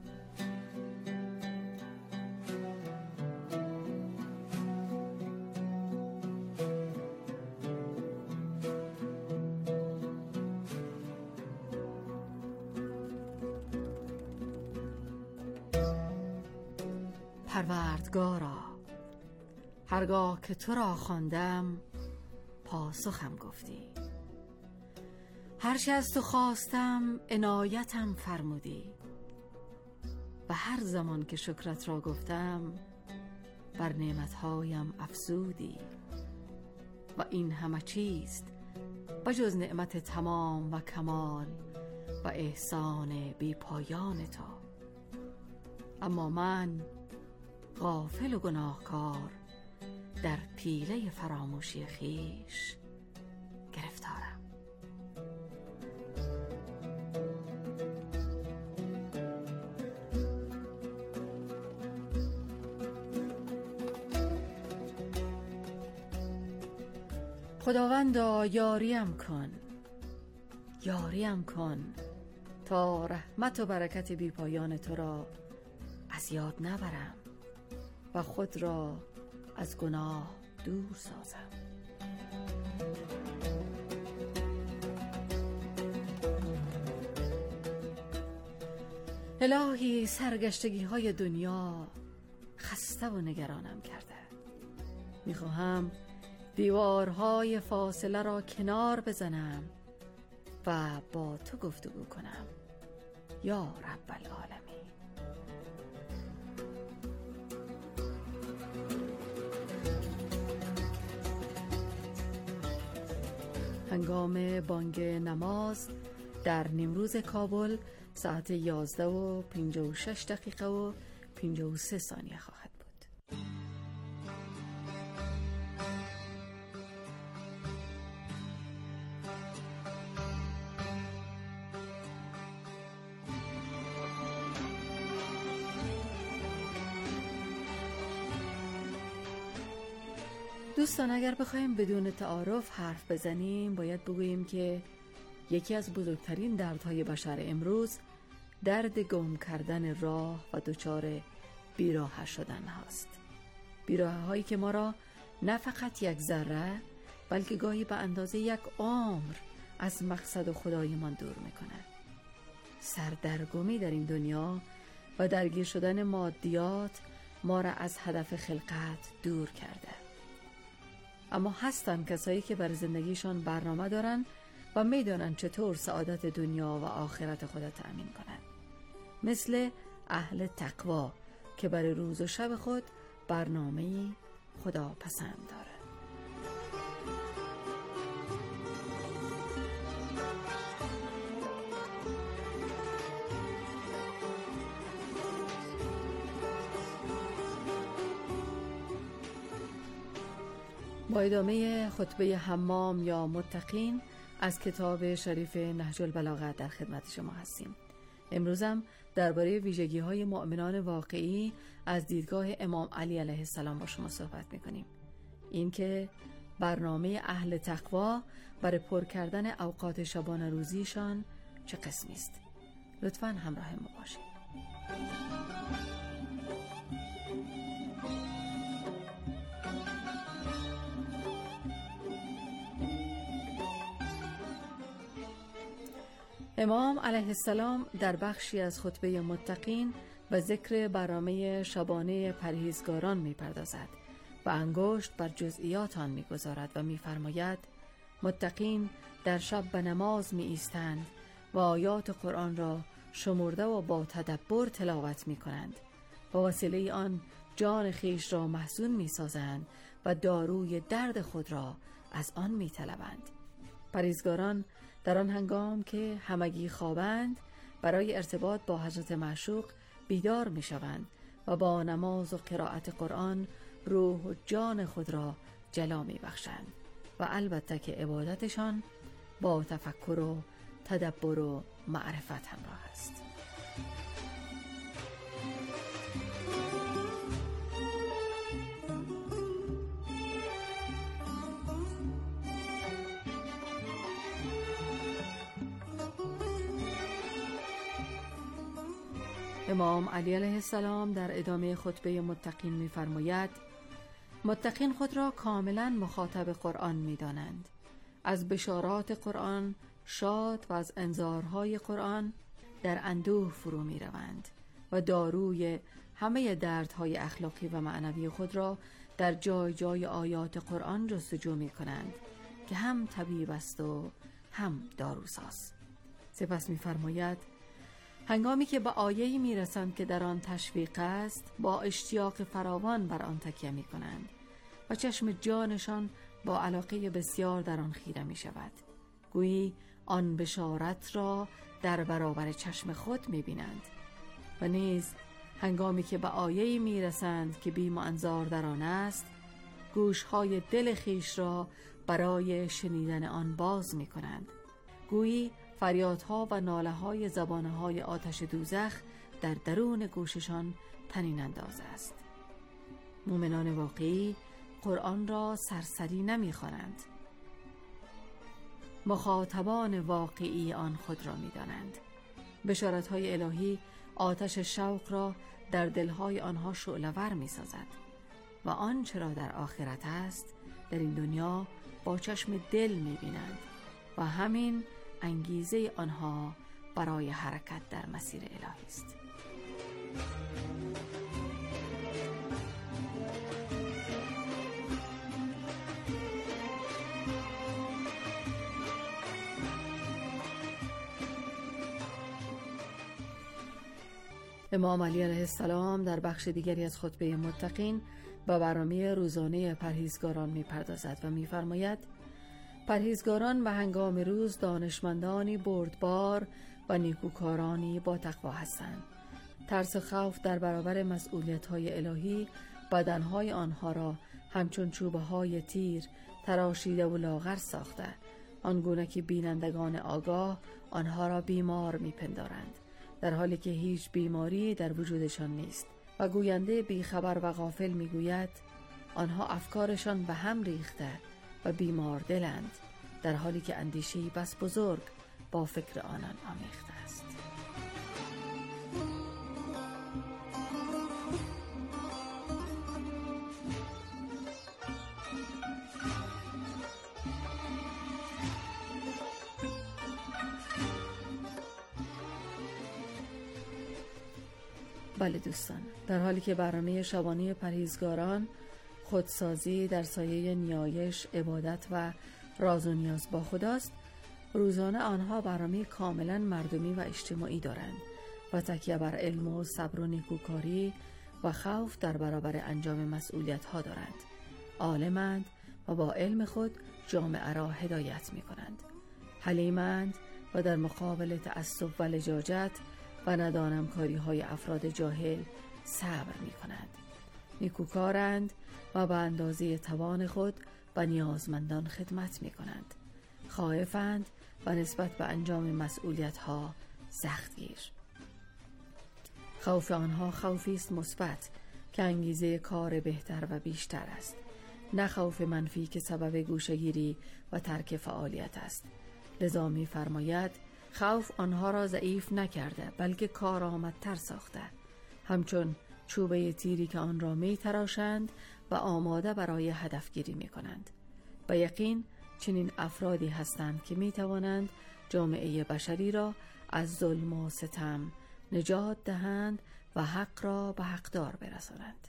پروردگارا، هرگاه که تو را خواندم پاسخم گفتی، هرچه از تو خواستم عنایتم فرمودی، و هر زمان که شکرت را گفتم بر نعمتهایم افزودی. و این همه چیست بجز نعمت تمام و کمال و احسان بی پایان تو. اما من غافل و گناهکار در پیله فراموشی خیش گرفتارم. خداوندا یاریم کن، یاریم کن تا رحمت و برکت بی پایان تو را از یاد نبرم و خود را از گناه دور سازم. الهی سرگشتگی های دنیا خسته و نگرانم کرده. میخواهم دیوارهای فاصله را کنار بزنم و با تو گفتگو کنم یا رب العالمین. هنگام بانگ نماز در نیمروز کابل ساعت یازده و پنجاه و شش دقیقه و پنجاه و سه ثانیه خواهد بود. دوستان اگر بخوایم بدون تعارف حرف بزنیم باید بگوییم که یکی از بزرگترین دردهای بشر امروز درد گم کردن راه و دچار بیراه شدن هاست. بیراه هایی که ما را نه فقط یک ذره بلکه گاهی به اندازه یک عمر از مقصد و خدایمان دور میکنه. سردرگمی در این دنیا و درگیر شدن مادیات ما را از هدف خلقت دور کرده. اما هستن کسایی که بر زندگیشان برنامه دارن و میدانن چطور سعادت دنیا و آخرت خود را تأمین کنن، مثل اهل تقوا که برای روز و شب خود برنامه‌ای خدا پسند داره. با ادامه خطبه حمام یا متقین از کتاب شریف نهج البلاغه در خدمت شما هستیم. امروزم درباره ویژگی‌های مؤمنان واقعی از دیدگاه امام علی علیه السلام با شما صحبت می‌کنیم. این که برنامه اهل تقوا برای پر کردن اوقات شبانه روزیشان چه قسمی است. لطفاً همراه ما باشید. امام علیه السلام در بخشی از خطبه متقین و ذکر برنامه شبانه پرهیزگاران می‌پردازد و انگشت بر جزئیات آن می‌گذارد و می‌فرماید متقین در شب به نماز می‌ایستند و آیات قرآن را شمرده و با تدبر تلاوت می‌کنند و وسیله آن جان خیش را محزون می‌سازند و داروی درد خود را از آن می‌طلبند. پرهیزگاران در آن هنگام که همگی خوابند برای ارتباط با حضرت معشوق بیدار می شوند و با نماز و قرائت قرآن روح و جان خود را جلا می بخشند و البته که عبادتشان با تفکر و تدبر و معرفت همراه است. امام علی علیه السلام در ادامه خطبه متقین می‌فرماید متقین خود را کاملا مخاطب قرآن می‌دانند، از بشارات قرآن شاد و از انذارهای قرآن در اندوه فرو می‌روند و داروی همه دردهای اخلاقی و معنوی خود را در جای جای آیات قرآن جستجو می‌کنند که هم طبیب است و هم داروساز. سپس می‌فرماید هنگامی که به آیه‌ای میرسند که در آن تشویق است با اشتیاق فراوان بر آن تکیه می کنند و چشم جانشان با علاقه بسیار در آن خیره می شود، گویی آن بشارت را در برابر چشم خود می بینند. و نیز هنگامی که به آیه‌ای میرسند که بیم و انذار در آن است گوشهای دل خیش را برای شنیدن آن باز می کنند، گویی فریادها و ناله‌های زبانه‌های آتش دوزخ در درون گوششان طنین انداز است. مؤمنان واقعی قرآن را سرسری نمی‌خوانند. مخاطبان واقعی آن خود را می‌دانند. بشارت‌های الهی آتش شوق را در دلهای آنها شعله‌ور می‌سازد و آنچه را در آخرت است در این دنیا با چشم دل می‌بینند و همین انگیزه آنها برای حرکت در مسیر الهی است. امام علی علیه السلام در بخش دیگری از خطبه متقین با برنامه روزانه پرهیزگاران می‌پردازد و می‌فرماید: پرهیزگاران به هنگام روز دانشمندانی بردبار و نیکوکارانی با تقوا هستند. ترس و خوف در برابر مسئولیت‌های الهی بدنهای آنها را همچون چوبه‌های تیر تراشیده و لاغر ساخته، آنگونه که بینندگان آگاه آنها را بیمار می‌پندارند، در حالی که هیچ بیماری در وجودشان نیست. و گوینده بیخبر و غافل میگوید آنها افکارشان به هم ریخته و بیمار دلند، در حالی که اندیشه‌ای بس بزرگ با فکر آنان آمیخته است. بله دوستان، در حالی که برنامه شبانه پرهیزگاران خودسازی در سایه نیایش، عبادت و راز و نیاز با خداست، روزانه آنها برنامه کاملا مردمی و اجتماعی دارند و تکیه بر علم و صبر و نیکوکاری و خوف در برابر انجام مسئولیت ها دارند. عالمند و با علم خود جامعه را هدایت می کنند. حلیمند و در مقابل تعصب و لجاجت و ندانم کاری های افراد جاهل صبر می کنند. نیکوکارند و به اندازه توان خود و نیازمندان خدمت می کنند. خائفند و نسبت به انجام مسئولیت ها سختگیر. خوف آنها خوفی است مثبت که انگیزه کار بهتر و بیشتر است، نه خوف منفی که سبب گوشه‌گیری و ترک فعالیت است. لذا می فرماید خوف آنها را ضعیف نکرده بلکه کارآمدتر ساخته، همچون چوبه تیری که آن را می تراشند و آماده برای هدفگیری می کنند. به یقین چنین افرادی هستند که می توانند جامعه بشری را از ظلم و ستم نجات دهند و حق را به حقدار برسانند.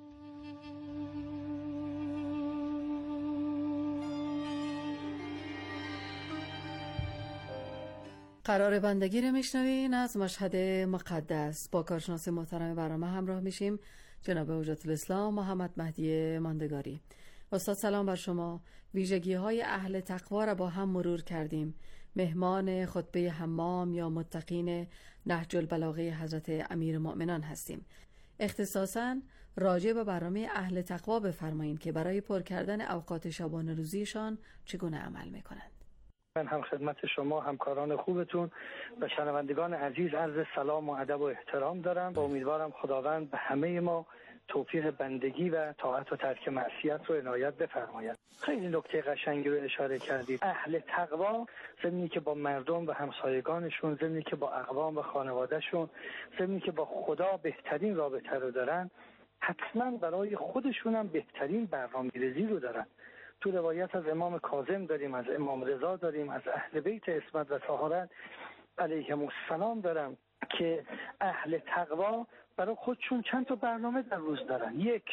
قرار بندگی رو میشنوین از مشهد مقدس. با کارشناس محترم برنامه همراه میشیم، جناب حجت الاسلام محمد مهدی ماندگاری. استاد سلام بر شما. ویژگی های اهل تقوا را با هم مرور کردیم. مهمان خطبه حمام یا متقین نهج البلاغه حضرت امیرالمؤمنان هستیم. اختصاصاً راجع به برنامه اهل تقوا بفرمایید که برای پر کردن اوقات شبانه روزیشان چگونه عمل میکنند. من هم خدمت شما همکاران خوبتون و شنوندگان عزیز عرض سلام و ادب و احترام دارم و امیدوارم خداوند به همه ما توفیق بندگی و طاعت و ترک معصیت رو عنایت بفرماید. خیلی نکته قشنگی رو اشاره کردید. اهل تقوا ضمنی که با مردم و همسایگانشون، ضمنی که با اقوام و خانوادهشون، ضمنی که با خدا بهترین رابطه رو دارن، حتما برای خودشون هم بهترین برنامه‌ریزی رو دارن. تو روایت از امام کاظم داریم، از امام رضا داریم، از اهل بیت عصمت و طهارت علیهم السلام دارم که اهل تقوا برای خودشون چند تا برنامه در روز دارن. یک،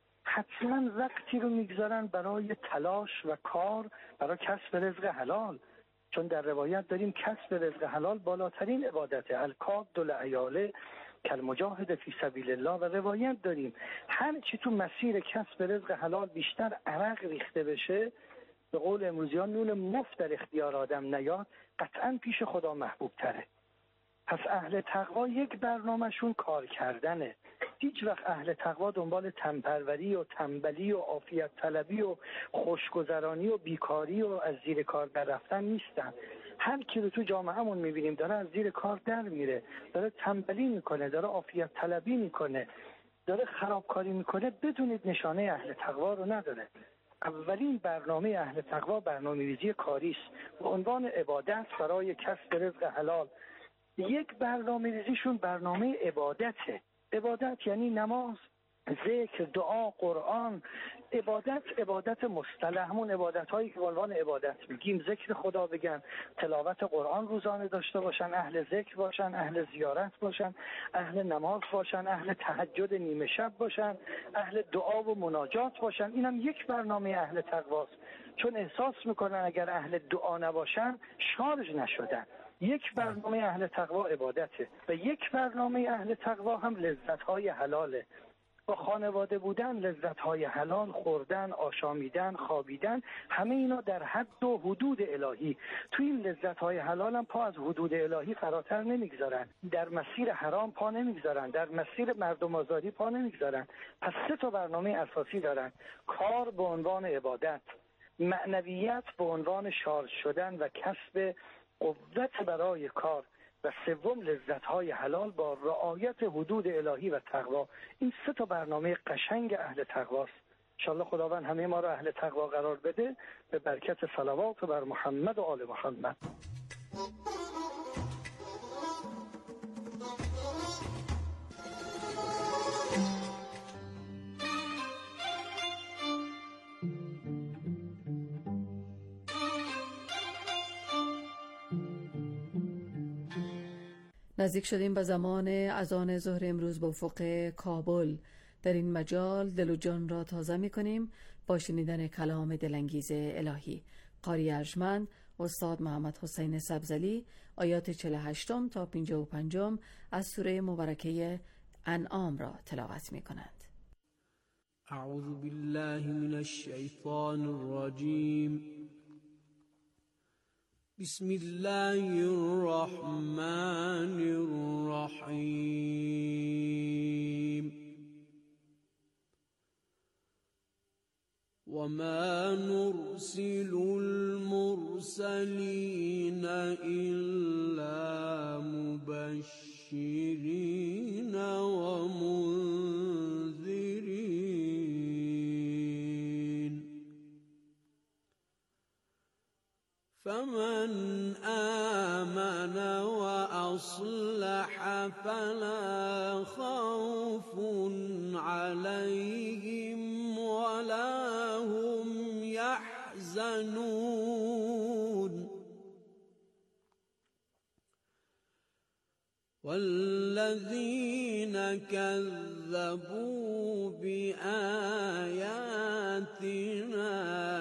حتما وقتی رو میگذارن برای تلاش و کار برای کسب رزق حلال، چون در روایت داریم کسب رزق حلال بالاترین عبادته، الکاد العیاله کالمجاهد فی سبیل الله. و روایت داریم هر چی تو مسیر کسب رزق حلال بیشتر عرق ریخته بشه، به قول امروزیان نون مفت در اختیار آدم نیاد، قطعا پیش خدا محبوب تره. پس اهل تقوا یک برنامهشون کار کردنه. هیچ وقت اهل تقوا دنبال تنپروری و تنبلی و عافیت طلبی و خوشگذرانی و بیکاری و از زیر کار در رفتن نیستن. هر کی رو تو جامعهمون میبینیم داره از زیر کار در میره، داره تنبلی میکنه، داره عافیت طلبی میکنه، داره خرابکاری میکنه، بدونید نشانه اهل تقوا رو نداره. اولین برنامه اهل تقوا برنامه‌ریزی کاری است به عنوان عبادت برای کسب رزق حلال. یک برنامه‌ریزیشون برنامه عبادته. عبادت یعنی نماز، ذکر، دعا، قرآن. عبادت عبادت مصطلح، همون عبادت هایی که به عنوان عبادت میگیم، ذکر خدا بگن، تلاوت قرآن روزانه داشته باشن، اهل ذکر باشن، اهل زیارت باشن، اهل نماز باشن، اهل تهجد نیمه شب باشن، اهل دعا و مناجات باشن. اینم یک برنامه اهل تقواست، چون احساس میکنن اگر اهل دعا نباشن شارژ نشدن. یک برنامه اهل تقوا عبادته و یک برنامه اهل تقوا هم لذت‌های حلاله. با خانواده بودن، لذت‌های حلال، خوردن، آشامیدن، خوابیدن، همه اینا در حد و حدود الهی. تو این لذت‌های حلال هم پا از حدود الهی فراتر نمیگذارن، در مسیر حرام پا نمیگذارن، در مسیر مردم آزاری پا نمیگذارن. پس سه تا برنامه اساسی دارن: کار به عنوان عبادت، معنویت به عنوان شارژ شدن و کسب قوت برای کار، و سوم لذت‌های حلال با رعایت حدود الهی و تقوا. این سه تا برنامه قشنگ اهل تقواست. انشالله خداوند همه ما را اهل تقوا قرار بده، به برکت صلوات بر محمد و آل محمد. نزدیک شدیم به زمان اذان ظهر امروز به افق کابل. در این مجال دل و جان را تازه می کنیم با شنیدن کلام دلانگیز الهی. قاری ارجمند استاد محمد حسین سبزلی آیات چهل و هشت تا پنجاه و پنج از سوره مبارکه انعام را تلاوت می کنند. اعوذ بالله من الشیطان الرجیم. بسم الله الرحمن الرحیم. وما نرسل المرسلین الا مبشرین و منذرین. فمن آمن وأصلح فلا خوف عليهم ولا هم يحزنون. والذين كذبوا بآياتنا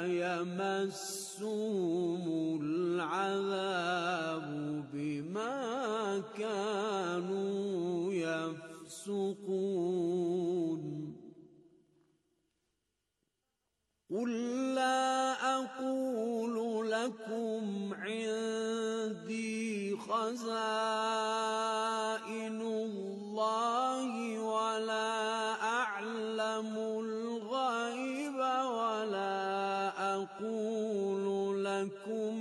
يمسهم العذاب بما كانوا يفسقون. قل لا أقول لكم عندي خزائن الله ولا أعلم الغيب ولا أقول لكم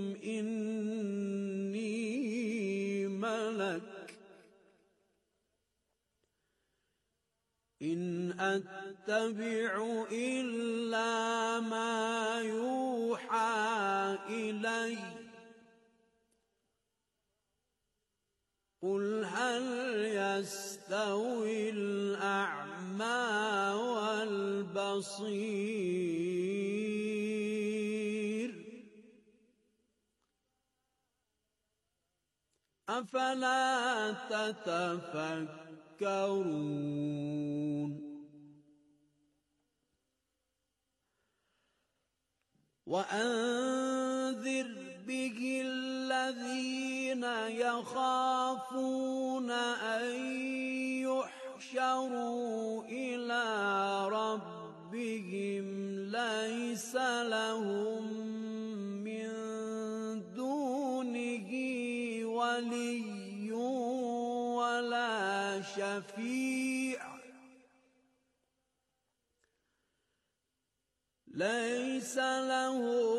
إني ملك إن أتبع إلا ما يوحى إلي. قل هل يستوي الأعمى والبصير أفلا تتفكرون. وأنذر به الذين يخافون أن يحشروا إلى ربهم ليس لهم من دونه ولي ولا شفيع ليس له